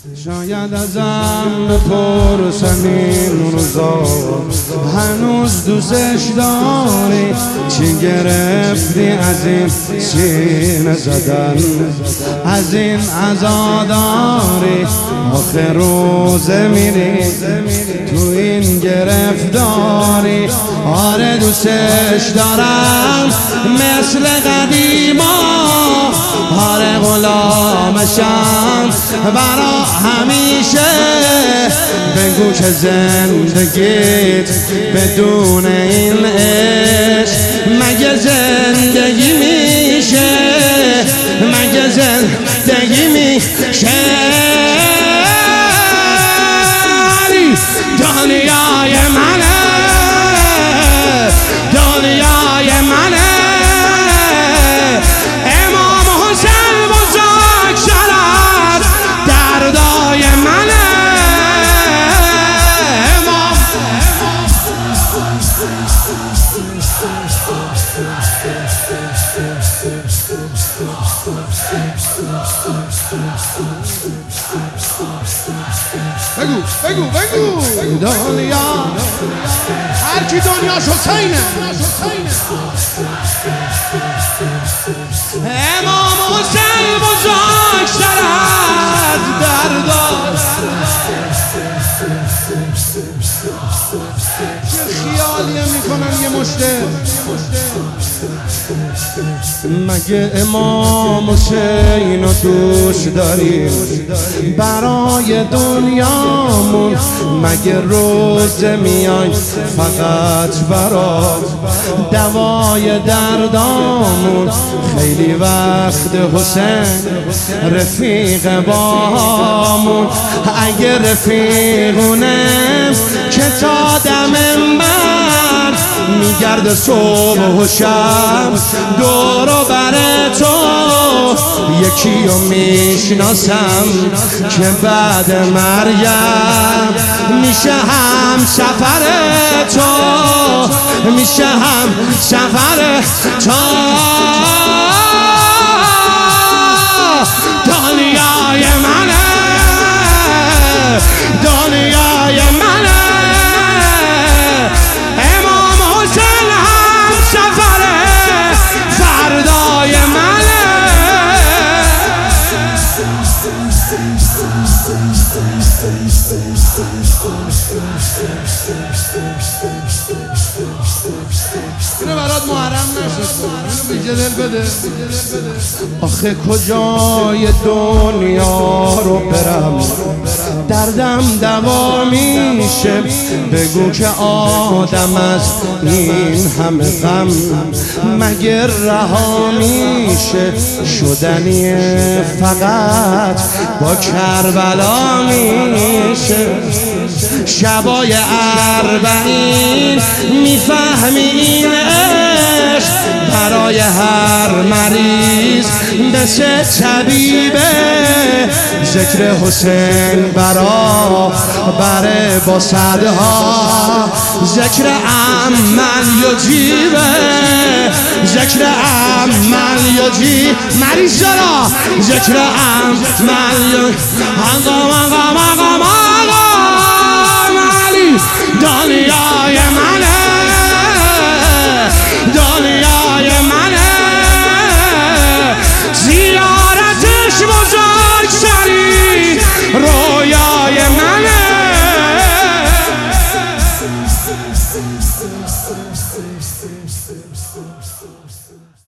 شاید ازم بپرسن این روزا هنوز دوستش داری؟ چی گرفتی از این سینه زدن، از این عزاداری؟ آخر روزه میری تو این گرفتاری. آره دوستش دارم مثل قدیما، آره غلامشم برا همیشه. بگو که زندگیت بدون این عشق مگه زندگی میشه؟ مگه زندگی میشه؟ دنیای منه، دنیای منه. امام حسین بزرگ شرف دردای منه. امام بگو بگو بگو دنیا، هر کی دنیاش حسینه. امام حسین بزرگ شرف دردار. چه خیالیه میکنن یه مشته. مگه امام حسین رو دوست داریم برای دنیامون؟ مگه روزه میای فقط برا دوای دردامون؟ خیلی وقت حسین رفیق بامون. اگه رفیقونه که تا دم من میگرد صبح و شب دور و بر تو. یکی رو میشناسم که بعد مریم میشه هم سفر تو، میشه هم سفر تو. دنیای منه، دنیای منه. امام حسین هم سفر فردای منه. اینو برات محرم نشد، اینو بیجه دل بده. آخه کجای دنیا رو برم دردم دوا میشه؟ بگو که آدم از این همه غم مگه رها میشه؟ شدنی فقط با کربلا میشه. شبای اربعین میفهمی این عشق برای هر مریض مثل طبیبه. ذکر حسین برا بره با صدها، ذکر عمل یجیبه، ذکر عمل یجیب مریض را، ذکر عمل یجیب. دنیای منه، دنیای منه. زیارتش بزرگ سری رویای منه.